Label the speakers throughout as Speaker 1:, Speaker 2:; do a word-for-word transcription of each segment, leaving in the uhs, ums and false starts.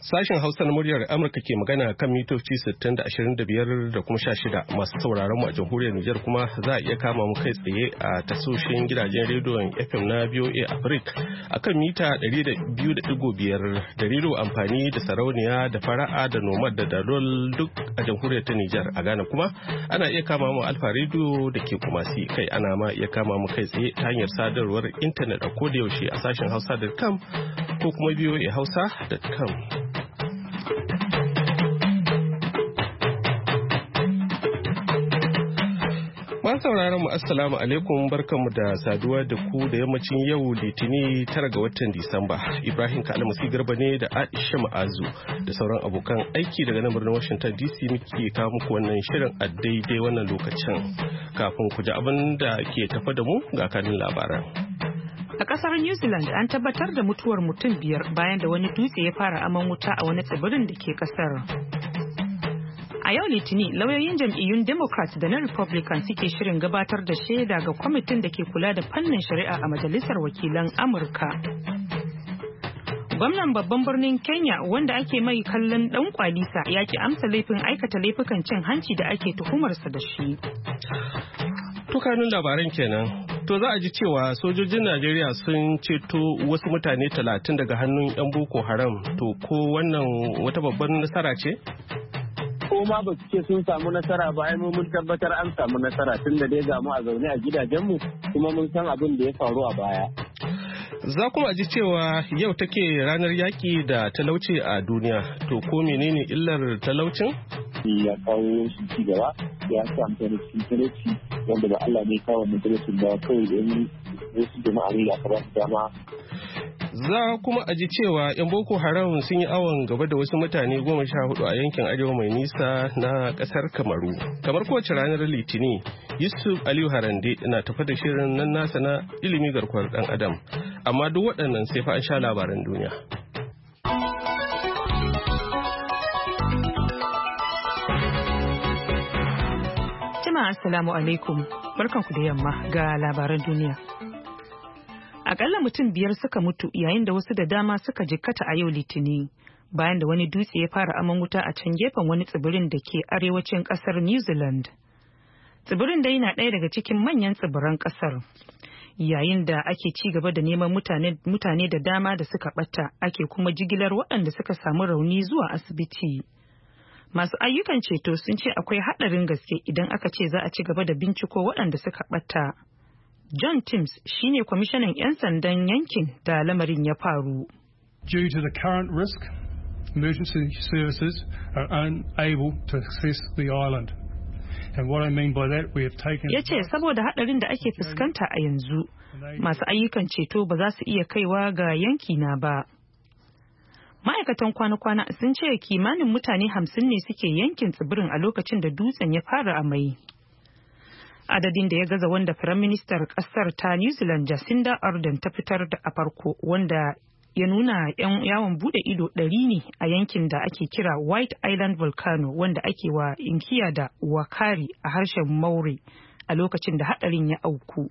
Speaker 1: Sashen Hausa na muryar Amurka ke magana kan mitoci sittin da ashirin da biyar da kuma sha shida. Masu sauraron mu a jamhuriyar Nijar kuma za a iya kama mu kai tsaye a tasoshin gidajen rediyon F M na V O A Africa a kan mita ɗari da biyu da ɗigo biyar da rediyo amfani da sarauniya da fara'a da nomad da dalol duk a jamhuriyar ta Nijar. A Ghana kuma ana iya kama mu Alfa rediyo da ke Kumasi, kai ana ma iya kama mu kai tsaye ta hanyar sadarwar intanet a koda yaushe a sashen hausa dot com ko kuma V O A hausa dot com. Masu sauraron mu assalamu alaikum, barkanmu da saduwa da ku da yammacin yau Litini tara ga watan Disamba. Ibrahim Kalmasi Garba ne da Aisha Ma'azu da sauran abokan aiki daga nan birnin Washington D C muke kawo muku wannan shirin a daidai wannan lokacin. Kafin ku ji abin da ke tafa da mu ga kanin labaran.
Speaker 2: A kasar New Zealand an tabbatar da mutuwar mutum biyar bayan da wani dutse ya fara aman wuta a wani tsibirin da ke kasar. A yau Litinin, lauyoyin jam'iyyun Democrat da na Republican suke shirin gabatar da shaida ga kwamitin da ke kula da fannin shari'a a Majalisar Wakilan Amurka. Gwamnan babban birnin Kenya wanda ake mai kallon dan kwalisa ya ki amsa laifin aikata laifukan cin hanci da ake tuhumarsa da shi.
Speaker 1: Tukanin labaran kenan. To za a ji cewa sojojin Najeriya sun ceto wasu mutane talatin daga hannun 'yan Boko Haram. To ko wannan wata babbar nasara ce?
Speaker 3: Ko ma ba su ce sun samu nasara ba, ai mun tabbatar an samu nasara tun da dai ga mu a zaune a gidajenmu kuma mun san abin da ya faru a baya.
Speaker 1: Za kuma ji cewa yau take ranar yaƙi da talauci a duniya. To ko menene illar talaucin?
Speaker 3: Ya kawo shi ci gaba, ya sa mutane cikin talauci wanda ba Allah ne kawo mutalaucin ba, kawai don wasu jama'a ne aka ba su dama.
Speaker 1: Za kuma a ji cewa 'yan Boko Haram sun yi awon gaba da wasu mutane goma sha hudu a yankin arewa mai nisa na kasar Kamaru. Kamar kowace ranar Litini, Yusuf Aliyu Harande na tafi da shirin nan nasa na ilimi garkuwar dan Adam. Amma duk waɗannan sai fa an sha labaran duniya.
Speaker 2: Jama'a assalamu alaikum, barkanku da yamma ga labaran duniya. Akalla mutum biyar suka mutu yayin da wasu da dama suka jikkata a yau Litini bayan da wani dutse ya fara aman wuta a can gefen wani tsibirin da ke arewacin kasar New Zealand. Tsibirin dai na ɗaya daga cikin manyan tsibiran kasar. Yayin da ake ci gaba da neman mutane, mutane da dama da suka ɓata, ake kuma jigilar waɗanda suka samu rauni zuwa asibiti. Masu ayyukan ceto sun ce akwai haɗarin gaske idan aka ce za a ci gaba da binciko waɗanda suka ɓata. John Timms shine kwamishinan 'yan sandan yankin da lamarin ya faru.
Speaker 4: Due to the current risk, emergency services are unable to access the island. And what I mean by that, we have taken...
Speaker 2: Ya ce saboda hadarin da ake fuskanta a yanzu, masu ayyukan ceto ba za su iya kaiwa ga yanki na ba. Ma'aikatan kwana-kwana sun ce kimanin mutane hamsin ne suke yankin tsibirin a lokacin da dutsen ya fara amai. Adadin da ya gaza wanda Firaministar kasar ta New Zealand Jacinda Ardern ta fitar da a farko, wanda ya nuna 'yan yawon bude ido ɗari ne a yankin da ake kira White Island Volcano, wanda ake wa inkiya da Wakari a harshen Maori a lokacin da hadarin ya auku.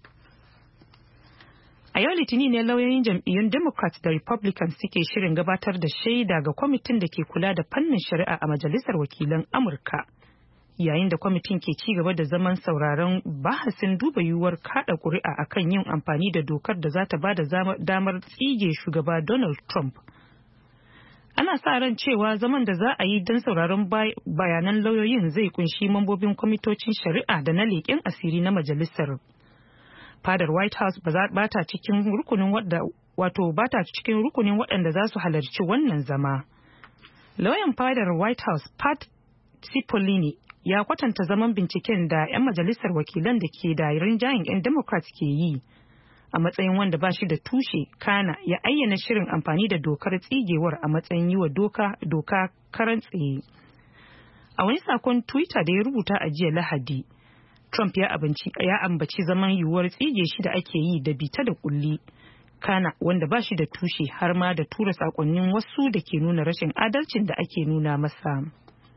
Speaker 2: A yau Litinin ne lauyoyin jam'iyyun Democrat da Republican suke shirin gabatar da shaida ga kwamitin da ke kula da fannin shari'a a Majalisar Wakilan Amurka. Yayin da kwamitin ke ci gaba da zaman sauraron bahasin duba yiwuwar kada kuri'a akan yin amfani da dokar da za ta ba da damar tsige shugaba Donald Trump. Ana sa ran cewa zaman da za a yi don sauraron bayanan lauyoyin zai kunshi mambobin kwamitocin shari'a da na leƙen asiri na majalisar. Fadar White House ba ta cikin rukunin wadda wato ba ta cikin rukunin waɗanda za su halarci wannan zama. Lauyan fadar White House Pat Cipollini ya kwatanta zaman binciken da 'yan majalisar wakilan da ke da rinjayen 'yan Democrat ke yi a matsayin wanda ba shi da tushe, kana ya ayyana shirin amfani da dokar tsigewar a matsayin yi wa doka doka karan tsaye. A wani sakon Twitter da ya rubuta a jiya Lahadi, Trump ya ambaci zaman yiwuwar tsige shi da ake yi da bita da kulli, kana wanda ba shi da tushe, har ma da tura sakonnin wasu da ke nuna rashin adalcin da ake nuna masa.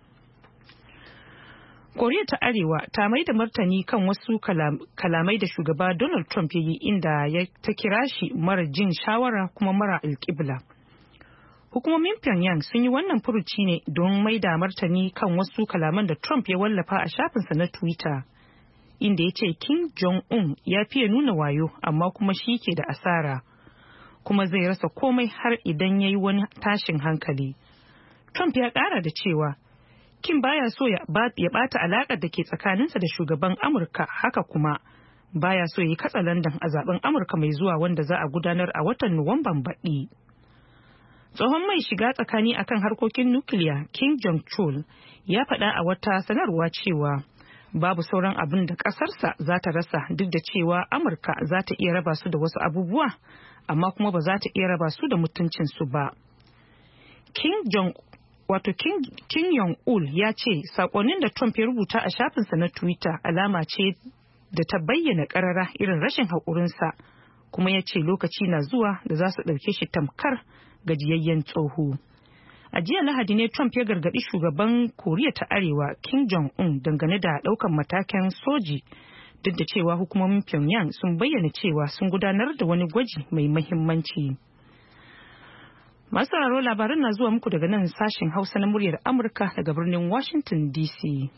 Speaker 2: Koriya ta Arewa ta mai da martani kan wasu kalamai da shugaba Donald Trump ya yi, inda ya ta kira shi mara jin shawara kuma mara alƙibla. Hukumomin Pyongyang sun yi wannan furuci ne don mai da martani kan wasu kalaman da Trump ya wallafa a shafinsa na Twitter, inda ya ce Kim Jong-un ya fiye nuna wayo amma kuma shi ke da asara, kuma zai rasa komai har idan ya yi wani tashin hankali. Trump ya ƙara da cewa Kim baya so ya ɓata alaƙar da ke tsakaninsa da shugaban Amurka, haka kuma baya so ya yi katsalandan a zaben Amurka mai zuwa wanda za a gudanar a watan Nuwamban baɗi. Tsohon mai shiga tsakani akan harkokin nukiliya Kim Jong-chul ya faɗa a wata sanarwa cewa babu sauran abin da ƙasarsa za ta rasa duk da cewa Amurka za ta iya raba su da wasu abubuwa, amma kuma ba za ta iya raba su da mutuncinsu ba. Kim Jong wato Kim, Kim Jong-ul ya ce sakonnin da Trump ya rubuta a shafinsa na Twitter alama ce da ta bayyana ƙarara irin rashin haƙurinsa, kuma ya ce lokaci na zuwa da za su ɗauke shi tamkar gajiyayyen tsoho. A jiya Lahadi ne Trump ya gargaɗi shugaban Koriya ta Arewa Kim Jong-un dangane da ɗaukan matakan soji, duk da cewa hukumomin Pyongyang sun bayyana cewa sun gudanar da wani gwaji mai mahimmanci. Masu sauraro labaran na zuwa muku daga nan sashen Hausa na muryar Amurka daga birnin Washington D C.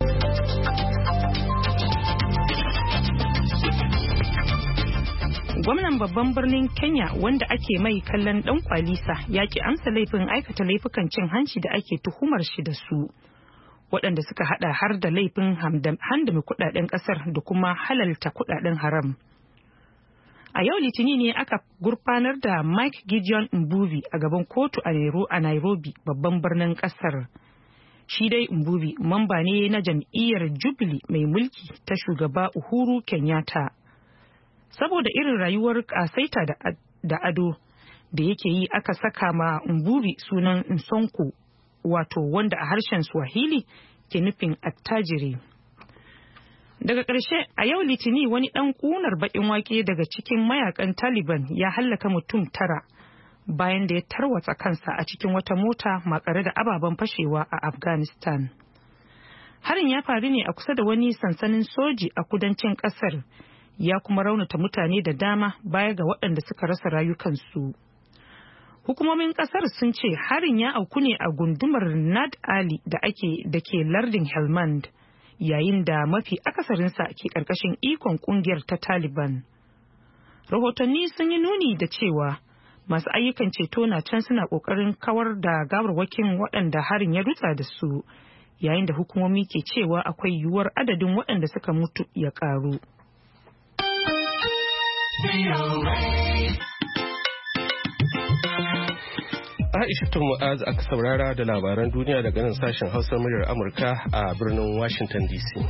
Speaker 2: Gwamnan babban birnin Kenya wanda ake mai kallon dan kwalisa ya ki amsa laifin aikata laifukan cin hanci da ake tuhumar shi da su, waɗanda suka hada har da laifin handame kudaden kasar da kuma halalta kudaden haram. A yau Litinin ne aka gurfanar da Mike Gideon Mbuvi a gaban kotu a Nairobi, babban birnin kasar. Shi dai Mbuvi mamba ne na jam'iyyar Jubilee mai mulki ta shugaba Uhuru Kenyatta. Saboda irin rayuwar kasaita da ado da yake yi aka saka ma Mbuvi sunan Nsonko, wato wanda a harshen Swahili ke nufin attajiri. Daga ƙarshe a yau Litini wani ɗan ƙunar baƙin wake daga cikin mayakan Taliban ya hallaka mutum tara bayan da ya tarwatsa kansa a cikin wata mota makare da ababen fashewa a Afghanistan. Harin ya faru ne a kusa da wani sansanin soji a kudancin ƙasar, ya kuma raunata mutane da dama baya ga waɗanda suka rasa rayukansu. Hukumomin ƙasar sun ce harin ya auku ne a gundumar Nad Ali da ake da ke lardin Helmand, yayin da mafi akasarinsa ke ƙarƙashin ikon ƙungiyar ta Taliban. Rahotanni sun yi nuni da cewa masu ayyukan ceto na can suna ƙoƙarin kawar da gawarwakin waɗanda harin ya rutsa da su, yayin da hukumomi ke cewa akwai yiwuwar adadin waɗanda suka mutu ya ƙaru.
Speaker 1: Aisha Mu'az aka saurara da labaran duniya daga nan sashen Hausa muryar Amurka a birnin Washington D C.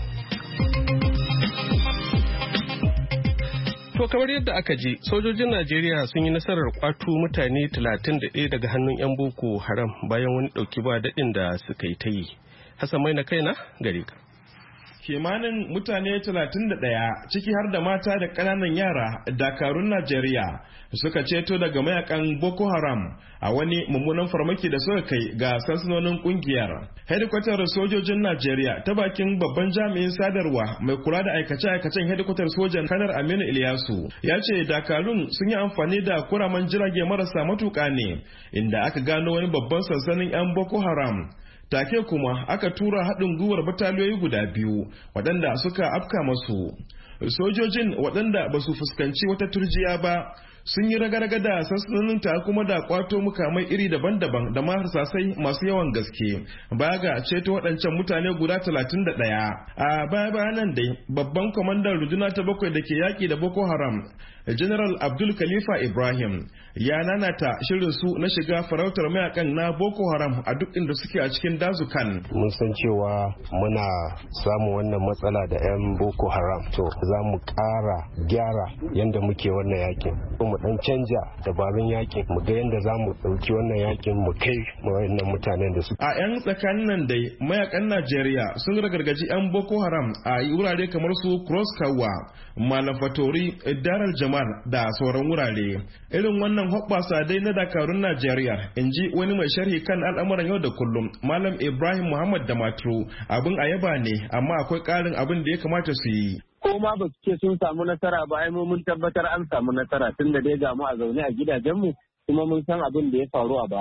Speaker 1: To kamar yadda aka ji, sojojin Najeriya sun yi nasarar kwato mutane talatin da ɗaya daga hannun 'yan Boko Haram bayan wani ɗauki ba daɗin da suka yi ta yi. Hassan mai na kaina gare ka.
Speaker 5: Kimanin mutane talatin da ɗaya ciki har da mata da ƙananan yara dakarun Najeriya suka ceto daga mayakan Boko Haram a wani mummunan farmaki da suka kai ga sansanonin kungiyar. Hedikwatar sojojin Najeriya ta bakin babban jami'in sadarwa mai kula da aikace-aikacen hedikwatar sojan Kanar Aminu Ilyasu ya ce dakarun sun yi amfani da kuraman jirage marasa matuƙa ne inda aka gano wani babban sansanin 'yan Boko Haram. Take kuma aka tura haɗin gwiwar bataliyoyi guda biyu waɗanda suka afka masu. Sojojin waɗanda ba su fuskanci wata turjiya ba sun yi raga-raga da sansanonin ta kuma da kwato mukamai iri daban-daban da ma harsasai masu yawan gaske baya ga ceto waɗancan mutane guda talatin da ɗaya. A baya-bayan nan dai babban kwamandan runduna ta bakwai da ke yaƙi da Boko Haram, General Abdul Khalifa Ibrahim, ya nanata shirin su na shiga farautar mayakan na Boko Haram a duk inda suke a cikin dazukan.
Speaker 6: Mun san cewa muna samun wannan matsala da 'yan Boko Haram, to za mu ƙara gyara yadda muke wannan yakin. Mu dan canja dabarun yakin mu ga yadda za mu ɗauki wannan yakin mu kai wayannan mutanen da su.
Speaker 5: A 'yan tsakanin nan dai mayakan Najeriya sun ragargaji 'yan Boko Haram a wurare kamar su Cross Kawa, Malam Fatori, Daral Jamal da sauran wurare. Irin wannan hoɓɓasa dai na dakarun Najeriya, in ji wani mai sharhi kan al'amuran yau da kullum, Malam Ibrahim Muhammad Damaturu, abin a yaba ne, amma akwai ƙarin abin da ya kamata su yi.
Speaker 3: Ko ma ba su ce sun samu nasara ba, ai mun tabbatar an samu nasara tun da dai ga mu a zaune a gidajenmu kuma mun san abin da ya faru a baya.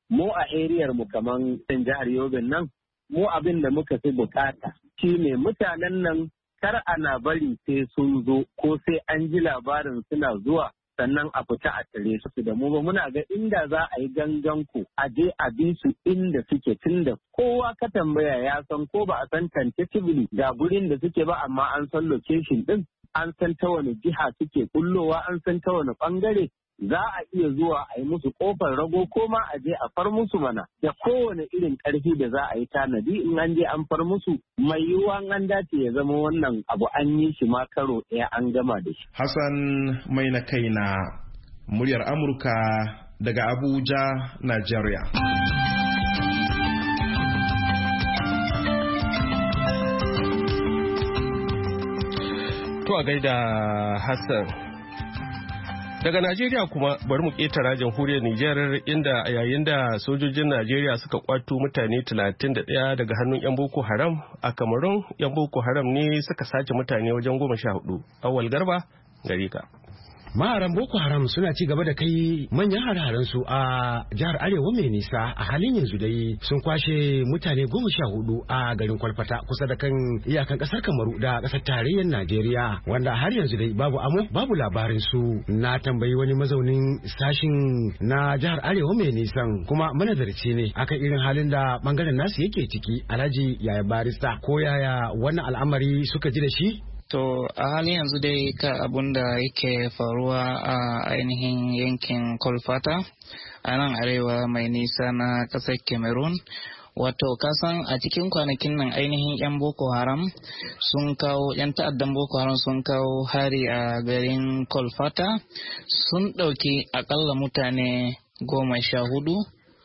Speaker 3: mu a ariyar mu kaman jihar Yobe nan mu abin da muka fi bukata shine mutanen nan kar ana bari sai sun zo ko sai an ji labarin suna zuwa sannan a fita a tare su da mu ba muna ga inda za a yi gangan ku a je a bi su inda suke tunda kowa ka tambaya ya san ko ba a san tentatively ga gurin da suke ba amma an san location din an san ta wani jiha suke kullowa an san ta wani bangare za a iya zuwa a yi musu kofar rago ko ma a je a far musu mana da kowane irin karfi da za a yi tanadi in an je an far musu mai yiwuwa an dace ya zama wannan abu an yi shi ma karo ɗaya an gama da shi.
Speaker 5: Hassan mai na kai na muryar Amurka daga Abuja, Nigeria.
Speaker 1: To a gaida Hassan. Daga Najeriya kuma bari mu ƙetara jamhuriyar Nijar inda a yayin da sojojin Najeriya suka kwato mutane talatin da ɗaya daga hannun 'yan Boko Haram a Kamarun 'yan Boko Haram ne suka sace mutane wajen goma sha hudu. Awal Garba gare ka.
Speaker 7: Maharan Boko Haram suna ci gaba da kai manyan hare-haren su a jihar Arewa mai nisa a halin yanzu dai sun kwashe mutane goma sha hudu a garin Kwalfata kusa da kan iyakan kasar Kamaru da kasar tarayyar Najeriya wanda har yanzu dai babu amo babu labarin su. Na tambayi wani mazaunin sashin na jihar Arewa mai nisan kuma manazarci ne akan irin halin da bangaren nasu yake ciki. Alhaji Yaya Barista ko yaya wannan al'amari suka ji da shi?
Speaker 8: To a halin yanzu dai ka abun da yake faruwa a ainihin yankin Kolfata a nan arewa mai nisa na ƙasar Cameroon. Wato kasan a cikin kwanakin nan ainihin 'yan Boko Haram sun kawo 'yan ta'addan Boko Haram sun kawo hari a garin Kolfata sun ɗauki akalla mutane goma sha hudu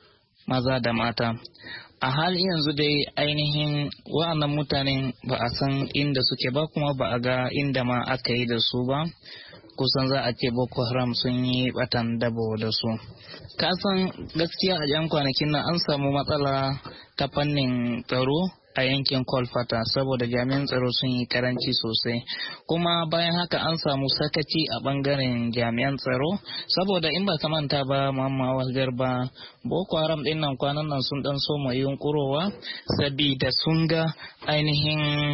Speaker 8: maza da mata. A halin yanzu dai ainihin wa'annan mutanen ba a san inda suke ba kuma ba a ga inda ma aka yi da su ba. Kusan za a ce Boko Haram sun yi batan dabo da su. Kasan gaskiya a yan kwanakin nan an samu matsala ta fannin tsaro a yankin Kolfata saboda jami'an tsaro sun yi karanci sosai, kuma bayan haka an samu sakaci a bangaren jami'an tsaro saboda in ba ka manta ba Mamma Garba Boko Haram din nan kwanan nan sun dan so mai yunkurowa sabida sun ga ainihin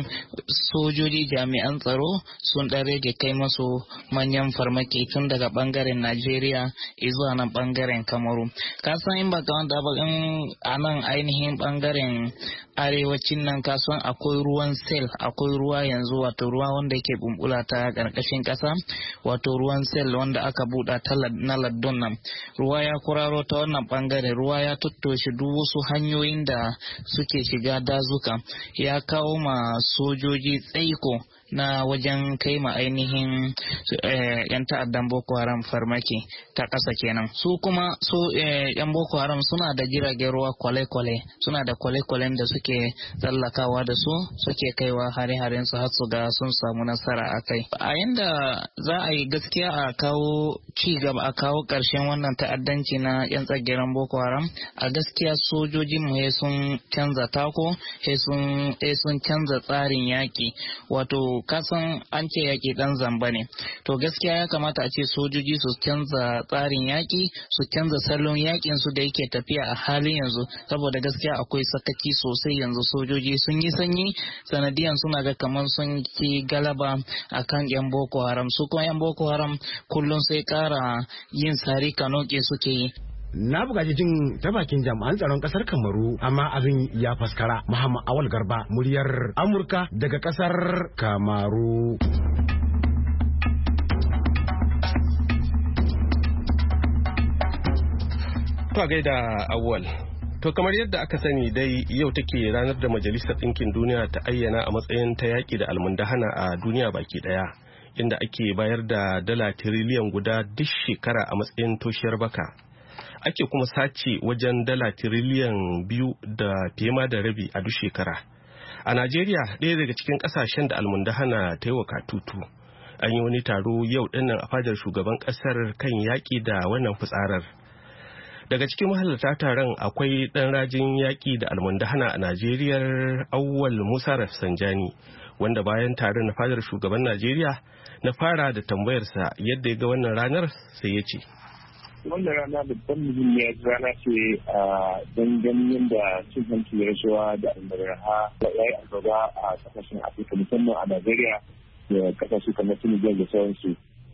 Speaker 8: sojoji jami'an tsaro sun dan rage kai masu manyan farmaki tun daga bangaren Najeriya zuwa nan bangaren Kamaru. Kasan in ba ka manta ba in anan ainihin bangaren arewacin nan kasuwan akwai ruwan sel, akwai ruwa yanzu wato ruwa wanda yake bumbula ta karkashin kasa, wato ruwan sel wanda aka buɗa ta na laddon nan. Ruwa ya kuraro ta wannan bangare, ruwa ya tattoshe duk wasu hanyoyin da suke shiga dazuka, ya kawo ma sojoji tsaiko na wajen kai ma ainihin eh, yan ta'addan Boko Haram farmaki ta ƙasa kenan. Su kuma su eh, yan Boko Haram suna da jiragen ruwa kwale-kwale, suna da kwale-kwalen da suke tsallakawa da su suke kaiwa hare-haren su har su ga sun samu nasara a kai. A yanda za a yi gaskiya a kawo ci gaba, a kawo ƙarshen wannan ta'addanci na yan tsageren Boko Haram, a gaskiya sojojin mu sun canza tako, sun sun canza tsarin yaƙi, wato kasan an ce yaƙi ɗan zamba ne. To gaskiya ya kamata a ce sojoji su canza tsarin yaƙi, su canza salon yaƙin su da yake tafiya a halin yanzu, saboda gaskiya akwai sakaci sosai yanzu. Sojoji sun yi sanyi sanadiyan suna ga kamar sun ci galaba akan yan Boko Haram. Su kuma yan Boko Haram kullum sai ƙara yin sari kanoke suke yi.
Speaker 7: Na buƙaci jin ta bakin jami'an tsaron ƙasar Kamaru, amma abin ya faskara. Muhammad Awal Garba, muryar Amurka daga ƙasar Kamaru.
Speaker 1: To gaida Awal. To kamar yadda aka sani dai yau take ranar da Majalisar Ɗinkin Duniya ta ayyana a matsayin ta yaƙi da almundahana a duniya baki ɗaya, inda ake bayar da dala tiriliyan guda duk shekara a matsayin toshiyar baka. Ake kuma sace wajen dala tiriliyan biyu da fiye ma da rabi a duk shekara. A Najeriya, ɗaya daga cikin ƙasashen da almundahana ta yi wa katutu, an yi wani taro yau ɗinnan a fadar shugaban ƙasar kan yaƙi da wannan fitsarar. Daga cikin mahalarta taron akwai ɗan rajin yaƙi da almundahana a Najeriya, Auwal Musa Rafsanjani, wanda bayan taron na fadar shugaban Najeriya na fara da tambayarsa yadda ya ga wannan ranar, sai ya ce.
Speaker 3: wannan rana babban muhimmiyar rana ce a danganin yadda cin hanci da rashawa da almaraha ya yi algaba a kasashen Afirka musamman a Najeriya da kasashe kamar Senegal da sauransu.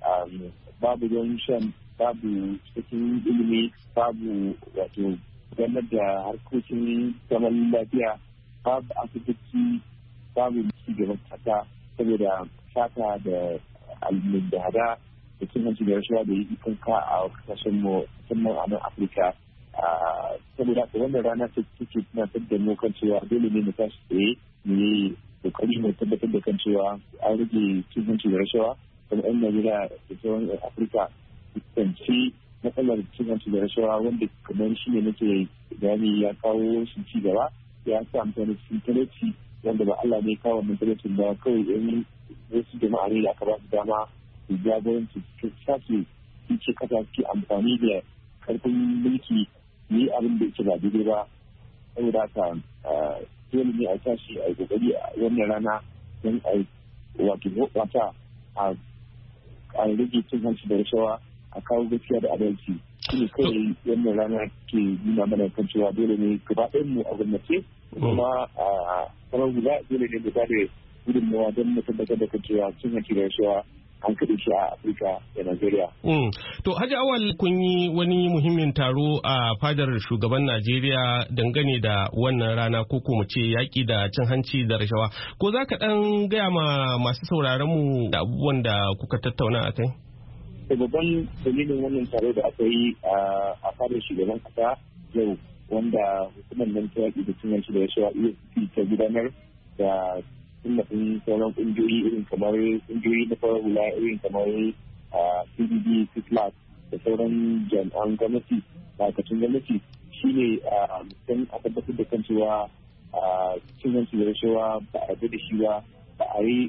Speaker 3: Babu ruwan shan, babu cikin ilimi, babu wato gudanar da harkokin zaman lafiya, babu asibiti, babu cigaban kasa saboda sata da almundahada da cin hanci da rashawa da yi ikon ka a kasashen mu musamman a nan Afirka. Saboda haka wannan rana ta take tunatar da mu kan cewa dole ne mu tashi tsaye mu yi kokari mu tabbatar da kan cewa an rage cin hanci da rashawa kuma yan Najeriya da sauran Afirka fuskanci matsalar cin hanci da rashawa wanda kamar shi ne nake gani ya kawo shi ci gaba ya sa mutane cikin talauci wanda ba Allah ne kawo mun talaucin ba kawai yan wasu jama'a ne da aka ba su dama su jagoranci su sace su ce kasa suke amfani da karfin mulki ne abin da yake ba daidai ba saboda haka dole ne a tashi a yi kokari a wannan rana don a wato wata a rage cin hanci da rashawa a kawo gaskiya da adalci shi ne kawai wannan rana ke nuna mana kan cewa dole ne gaba ɗayan mu a gwamnati kuma a kamar guda dole ne mu ba da gudunmawa don mu tabbatar da kan cewa cin hanci da rashawa an kaɗe shi a Afirka da Najeriya.
Speaker 1: Mm. To Hajji Awal kun yi wani muhimmin taro a fadar shugaban Najeriya dangane da wannan rana ko kuma ce yaƙi da cin hanci da rashawa. Ko za ka ɗan gaya ma masu sauraron mu da abubuwan da kuka tattauna a kai?
Speaker 3: Da babban dalilin wannan taro da aka yi a fadar shugaban ƙasa yau wanda hukumar nan ta yaƙi da cin hanci da rashawa E F C ta gudanar da tallafin sauran kungiyoyi irin kamar kungiyoyi na farar hula irin kamar C D D, C F L A C da sauran jami'an gwamnati ma'aikacin gwamnati shi ne don a tabbatar da kan cewa cin hanci da rashawa ba a da shi ba ba a yi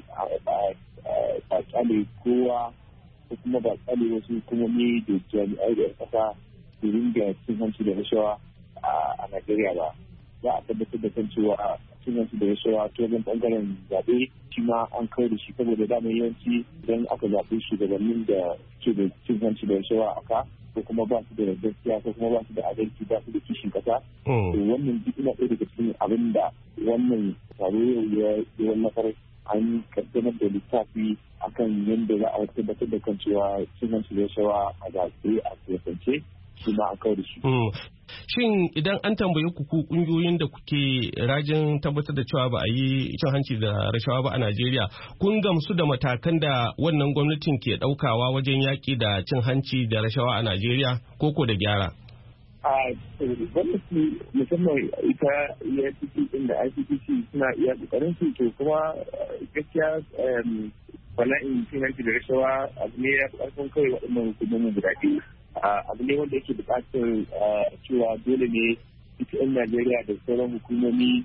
Speaker 3: ba kyale kowa ko kuma ba kyale wasu hukumomi da jami'ai da kasa su ringa cin hanci da rashawa a Najeriya ba. Za a tabbatar da kan cewa cin hanci da rashawa ta wajen bangaren zaɓe shi ma an kai da shi saboda damar yawanci idan aka zaɓi shugabannin da ke da cin hanci da rashawa a ka ko kuma ba su da gaskiya ko kuma ba su da adalci ba su da kishin kasa. To wannan duk ina ɗaya daga cikin abin da wannan taro ya yi wallafar an kaddamar da littafi akan yadda za a tabbatar da kan cewa cin hanci da rashawa a zaɓe a siyasance shi ma an kai da shi.
Speaker 1: Shin idan an tambayi ku ku kungiyoyin da kuke rajin tabbatar da cewa ba a yi cin hanci da rashawa ba a Najeriya, kun gamsu da matakan da wannan gwamnatin ke daukawa wajen yaƙi da cin hanci da rashawa a Najeriya koko da gyara?
Speaker 3: A gwamnati musamman ita E F C C din da I C C C suna iya kokarin su to kuma gaskiya bala'in cin hanci da rashawa abu ne ya fi ƙarfin kawai waɗannan hukumomin guda biyu. Abu ne wanda yake buƙatar cewa dole ne ita 'yan Najeriya da sauran hukumomi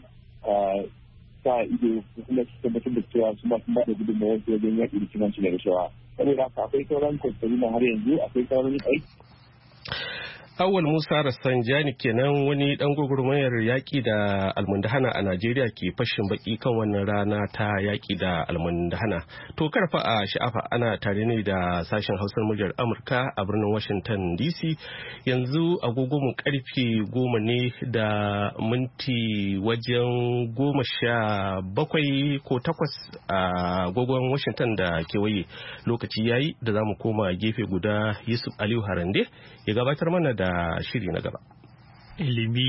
Speaker 3: sa ido kuma su tabbatar da cewa su masu ba da gudunmawar su wajen yaƙi da cin hanci da rashawa. Saboda haka akwai sauran kwastarina har yanzu akwai sauran aiki.
Speaker 1: Awal Musa Rassanjani kenan wani dan gwagwarmayar yaƙi da almundahana a Najeriya ke fashin baki kan wannan rana ta yaƙi da almundahana. To karfa a sha'afa ana tare ne da sashen Hausar muryar Amurka a birnin Washington D C. Yanzu agogo mu karfe goma ne da minti wajen goma sha bakwai ko takwas a agogon Washington da kewaye. Lokaci yayi da za mu koma gefe guda Yusuf Aliyu Harande ya gabatar mana da shiri na gaba.
Speaker 9: Ilimi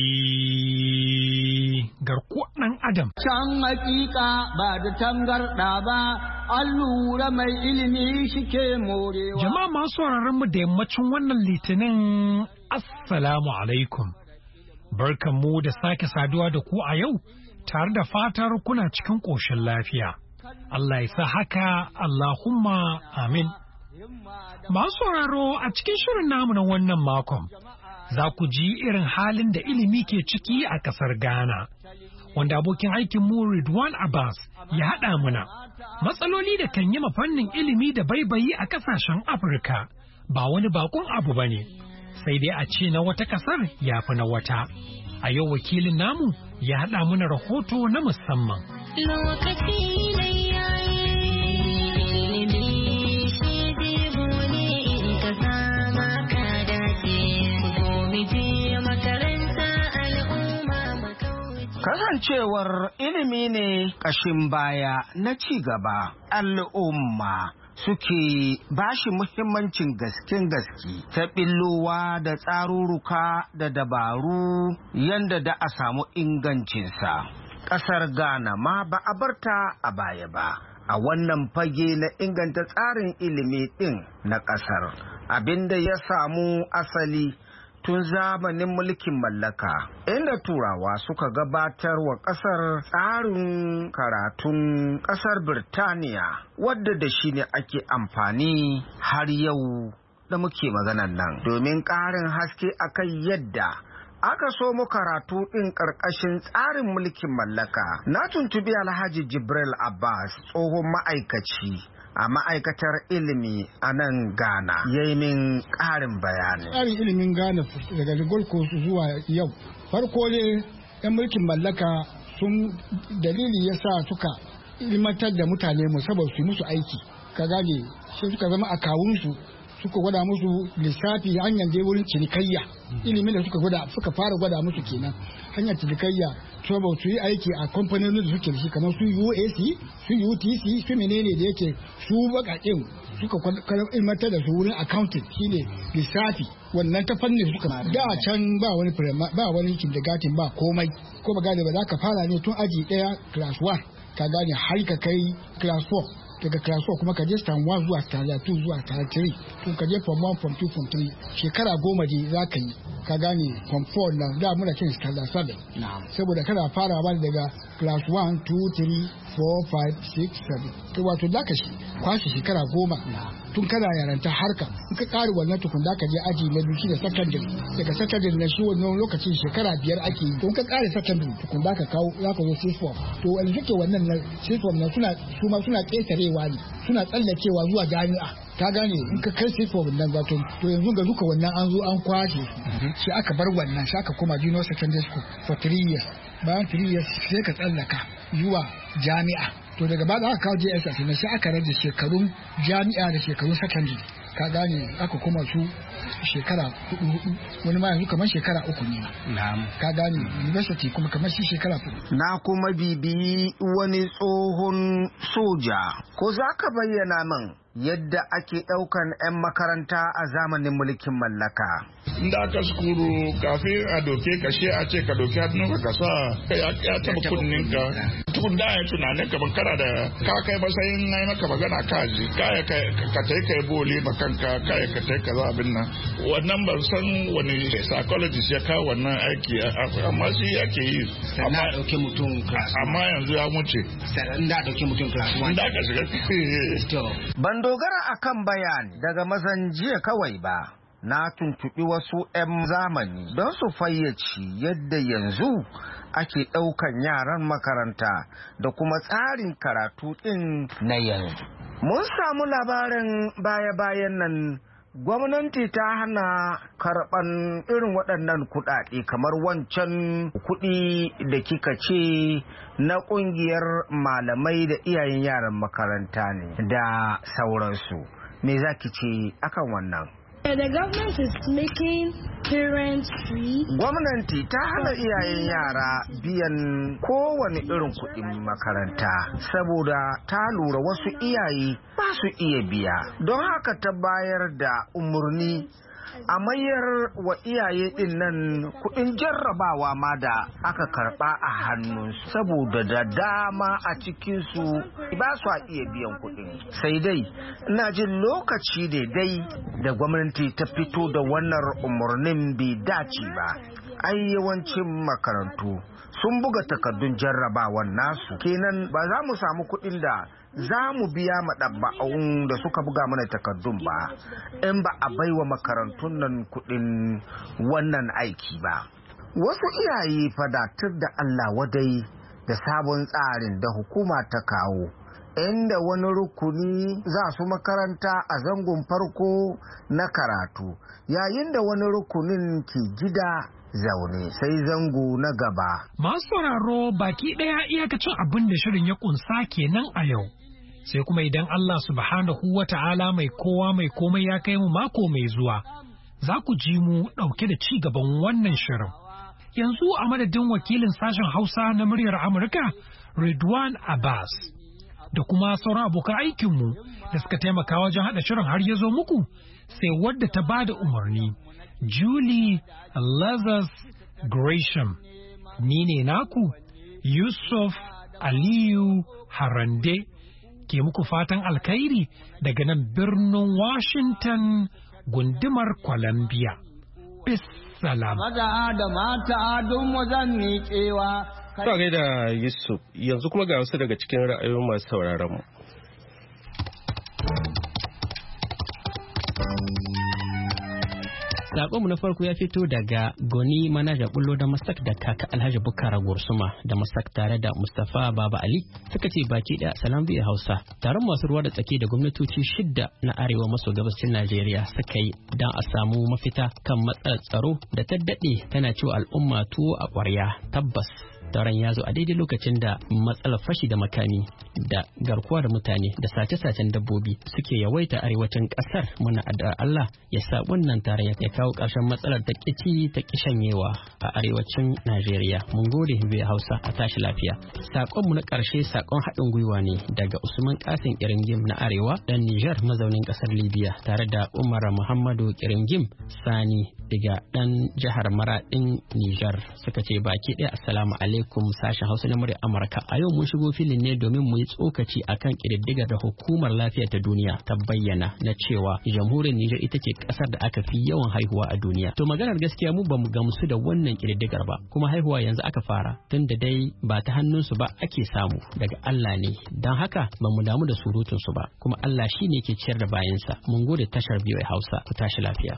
Speaker 9: garkuwar ɗan Adam.
Speaker 10: Can hakika ba da tangarɗa ba, an lura mai ilimi shike morewa.
Speaker 9: Jama'a masu mu da yammacin wannan litinin Assalamu alaikum. Barkanmu da sake saduwa da ku a yau, tare da fatar kuna cikin ƙoshin lafiya. Allah ya sa haka, Allahumma amin. Masu sauraro a cikin shirin namu na wannan makon, za ku ji irin halin da ilimi ke ciki a ƙasar Ghana, wanda abokin aikin mu Ridwan Abbas ya haɗa muna. Matsaloli da kan yi fannin ilimi da baibayi a ƙasashen Afirka ba wani bakon abu ba ne, sai dai a ce na wata ƙasar ya fi na wata. A yau wakilin namu ya haɗa muna rahoto na musamman.
Speaker 11: Lokaci na
Speaker 12: Kasancewar ilimi ne ƙashin baya na ci gaba, al'umma suke bashi muhimmancin gasken gaske ta billowa da tsarurruka da dabaru yanda da a samu ingancinsa. Ƙasar Ghana ma ba a barta a baya ba a wannan fage na inganta tsarin ilimi ɗin na ƙasar, abinda ya samu asali tun zamanin mulkin mallaka, inda turawa suka gabatar wa ƙasar tsarin karatun ƙasar Birtaniya, wadda da shi ne ake amfani har yau da muke maganan nan. Domin ƙarin haske akan yadda aka so mu karatu ɗin ƙarƙashin tsarin mulkin mallaka, na tuntubi Alhaji Jibril Abbas, tsohon ma'aikaci a ma'aikatar ilimi a nan Ghana, ya yi min ƙarin bayani.
Speaker 13: Tsarin ilimin Ghana daga Gold Coast zuwa yau, farko ne 'yan mulkin mallaka sun dalili ya sa suka ilimantar da mutane mu saboda su musu aiki, ka gane sai suka zama a kawunsu, suka gwada musu lissafi hanyar dai wurin cinikayya. Ilimin da suka gwada suka fara gwada musu kenan hanyar cinikayya, saboda su yi aiki a kamfanonin da suke da shi kamar su U A C, su U T C, su menene da yake su bakaƙin suka ilmantar da su wurin accounting, shine lissafi. Wannan ta fannin suka da can ba wani ba wani kindergarten ba komai, ko ba gane ba za ka fara ne tun aji ɗaya class one ka gane har ka kai class four, daga class four kuma ka je stand one zuwa stand two zuwa stand three, to ka je from one from two from three, shekara goma je za ka yi, ka gane from four na da muna cin stand seven, saboda kana fara ba daga class one two three four five six seven, to wato za ka kwashe shekara goma tun kana yaranta harka. In ka kare wannan tukun da ka je aji na biyu da secondary, daga secondary na shi wannan lokacin shekara biyar ake yi, to ka kare secondary tukun da ka kawo za ka zo sixth form. To wanda suke wannan na sixth form na suna su ma suna ƙetarewa ne, suna tsallakewa zuwa jami'a, ka gane. In ka kai sixth form nan ba to yanzu ga duka wannan an zo an kwashe shi, aka bar wannan shi aka koma junior secondary school for three years. Bayan three years sai ka tsallaka zuwa jami'a, to daga baya aka kawo J S S ne sai aka rage shekarun jami'a da shekarun secondary, ka gane. Aka kuma su shekara hudu hudu, wani ma yanzu kamar shekara uku ne, ka gane. University kuma kamar shi shekara hudu.
Speaker 12: Na kuma bibiyi wani tsohon soja, ko za ka bayyana min yadda ake ɗaukan 'yan makaranta a zamanin mulkin mallaka?
Speaker 14: Inda aka skuru kafin a doke ka she a ce ka doke hannun ka sa ya taba kunnin ka tukun da ya tunanin ka ban kana da ka kai matsayin na maka magana ka ji kaya ka tai kai bole makanka kaya ka tai ka za abin nan. Wannan ban san wani psychologist ya kawo wannan aiki amma shi yake yi.
Speaker 7: Amma dauke mutum
Speaker 14: amma yanzu ya wuce.
Speaker 7: Sai da dauke mutum class one.
Speaker 14: Da ka shiga.
Speaker 12: Ban dogara akan bayani daga mazan jiya kawai ba, na tuntuɓi wasu 'yan zamani don su fayyaci yadda yanzu ake ɗaukan yaran makaranta da kuma tsarin karatu ɗin na yanzu. Mun samu labarin baya-bayan nan gwamnati ta hana karɓan irin waɗannan kuɗaɗe kamar wancan kuɗi da kika ce na ƙungiyar malamai da iyayen yaran makaranta ne da sauransu. Me za ki ce akan wannan?
Speaker 11: The government is making parents free.
Speaker 12: Gwamnati ta hana iyayen yara biyan kowane irin kuɗin makaranta saboda ta lura wasu iyaye ba su iya biya. Don haka ta bayar da umarni a mayar wa iyaye din nan kuɗin jarrabawa ma da aka karɓa a hannunsu saboda da dama a cikinsu ba su iya biyan kuɗin. Sai dai ina jin lokaci daidai da gwamnati ta fito da wannan umarnin bai dace ba. Ai yawancin makarantu sun buga takardun jarrabawan nasu, kenan ba za mu samu kuɗin da za mu biya maɗabba'un da suka buga mana takardun ba in ba a baiwa makarantun nan kuɗin wannan aiki ba. Wasu iyaye fadatar da Allah wadai da sabon tsarin da hukuma ta kawo, inda wani rukuni za su makaranta a zangon farko na karatu yayin da wani rukunin ke gida zaune sai zango na gaba.
Speaker 9: Masu sauraro baki ɗaya iyakacin abin da shirin ya kunsa kenan a yau. Sai kuma idan Allah subhanahu wa ta'ala mai kowa mai komai ya kai mu mako mai zuwa, za ku ji mu ɗauke da ci gaban wannan shirin. Yanzu a madadin wakilin sashen Hausa na muryar Amurka, Ridwan Abbas, da kuma sauran abokan aikinmu da suka taimaka wajen haɗa shirin har ya zo muku, sai wadda ta ba da umarni, Julie Lazarus Gresham. Ni ne naku, Yusuf Aliyu Harande, ke muku fatan alkhairi daga nan birnin Washington, gundumar Columbia. Bis salam.
Speaker 10: Maza da mata don wazan miƙewa.
Speaker 1: Ta gaida Yusuf, yanzu kuma ga wasu daga cikin ra'ayoyin masu sauraron mu.
Speaker 15: Sakonmu na farko ya fito daga Goni Manaja Bullo da Masak da Kaka Alhaji Bukara Gursuma da Masak tare da Mustapha Baba Ali suka ce baki da salam biyu Hausa. Taron masu ruwa da tsaki da gwamnatoci shidda na arewa maso gabashin Najeriya suka yi don a samu mafita kan matsalar tsaro da ta daɗe tana cewa al'umma tuwo a ƙwarya. Tabbas taron ya zo a daidai lokacin da matsalar fashi da makami da garkuwa da mutane da sace-sacen dabbobi suke yawaita arewacin kasar. Muna da Allah ya sa wannan taron ya kawo ƙarshen matsalar ta kici ta kishanyewa a arewacin Najeriya. Mun gode bai Hausa, a tashi lafiya. Sakon mu na ƙarshe sakon haɗin gwiwa ne daga Usman Kasim Kiringim na Arewa dan Niger mazaunin ƙasar Libya tare da Umar Muhammadu Kiringim Sani daga dan jihar Maradin Niger suka ce baki ɗaya assalamu alaikum sashen Hausa na murya Amurka. A yau mun shigo filin ne domin mu yi tsokaci akan ƙididdigar da hukumar lafiya ta duniya ta bayyana na cewa jamhuriyar Niger ita ce ƙasar da aka fi yawan haihuwa a duniya. To maganar gaskiya mu bamu gamsu da wannan ƙididdigar ba, kuma haihuwa yanzu aka fara tun da dai ba ta hannunsu ba ake samu, daga Allah ne. Don haka ba mu damu da surutunsu ba, kuma Allah shi ne ke ciyar da bayansa. Mun gode tashar biyu Hausa, ku tashi lafiya.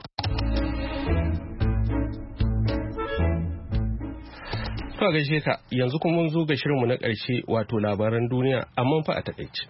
Speaker 1: To gaishe ka, yanzu kuma mun zo ga shirinmu na ƙarshe wato labaran duniya amma fa a takaice.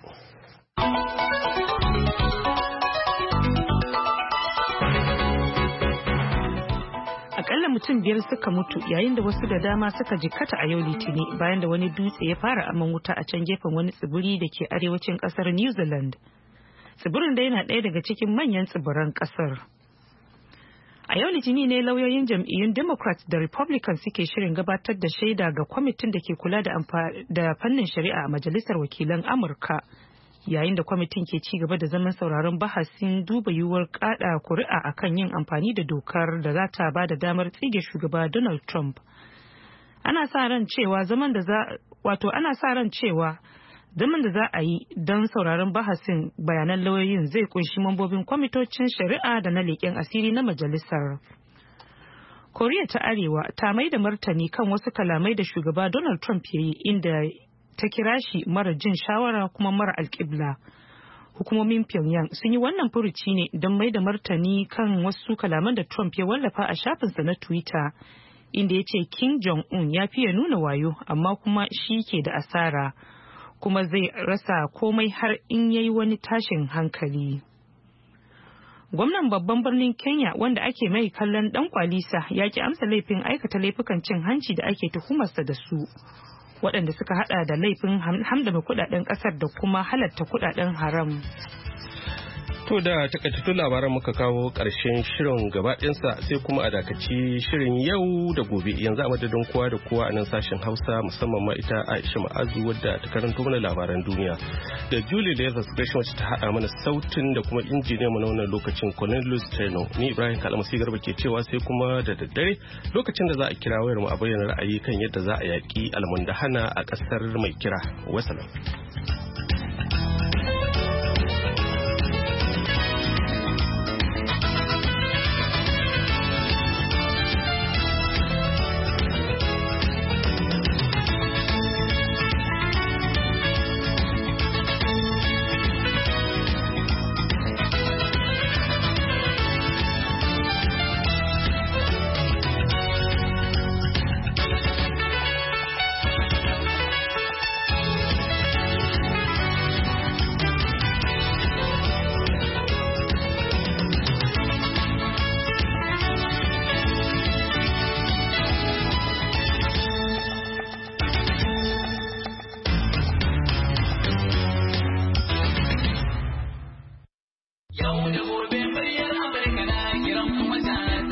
Speaker 2: Akalla mutum biyar suka mutu yayin da wasu da dama suka jikkata a yau Litinin bayan da wani dutse ya fara aman wuta a can gefen wani tsibiri da ke arewacin kasar New Zealand. Tsibirin da yana ɗaya daga cikin manyan tsibiran kasar. A yau Litinin ne lauyoyin jam'iyyun Democrat da Republican suke shirin gabatar da shaida ga kwamitin da ke kula da fannin shari'a a Majalisar Wakilan Amurka, yayin da kwamitin ke ci gaba da zaman sauraron bahasin duba yiwuwar kada kuri'a akan yin amfani da dokar da za ta ba da damar tsige shugaba Donald Trump. Ana sa ran cewa zaman da za wato ana sa ran cewa zaman da za a yi don sauraron bahasin bayanan lauyoyin zai kunshi mambobin kwamitocin shari'a da na leƙen asiri na majalisar. Koriya ta Arewa ta mai da martani kan wasu kalamai da shugaba Donald Trump ya yi, inda ta kira shi mara jin shawara kuma mara alƙibla. Hukumomin Pyongyang sun yi wannan furuci ne don mai da martani kan wasu kalaman da Trump ya wallafa a shafinsa na Twitter, inda ya ce Kim Jong-un ya fiye nuna wayo amma kuma shi ke da asara, kuma zai rasa komai har in yayi wani tashin hankali. Gwamnan babban birnin Kenya wanda ake mai kallon dan kwalisa ya ki amsa laifin aikata laifukan cin hanci da ake tuhumarsa da su, waɗanda suka hada da laifin hamdama kudaden ƙasar da kuma halatta kudaden haram.
Speaker 1: To da takaitattun labaran muka kawo ƙarshen shirin gabaɗinsa, sai kuma a dakaci shirin yau da gobe. Yanzu a madadin kowa da kowa a nan sashen Hausa, musamman ma ita Aisha Ma'azu wadda ta karanto mana labaran duniya, da Julie Leathers Gresham wacce ta haɗa mana sautin, da kuma injiniya mu na wannan lokacin Cornelius Treno. Ni Ibrahim Kalmasi Garba ke cewa sai kuma da daddare lokacin da za a kira wayar mu a bayyana ra'ayi kan yadda za a yaƙi almundahana a ƙasar mai kira. Wassalam.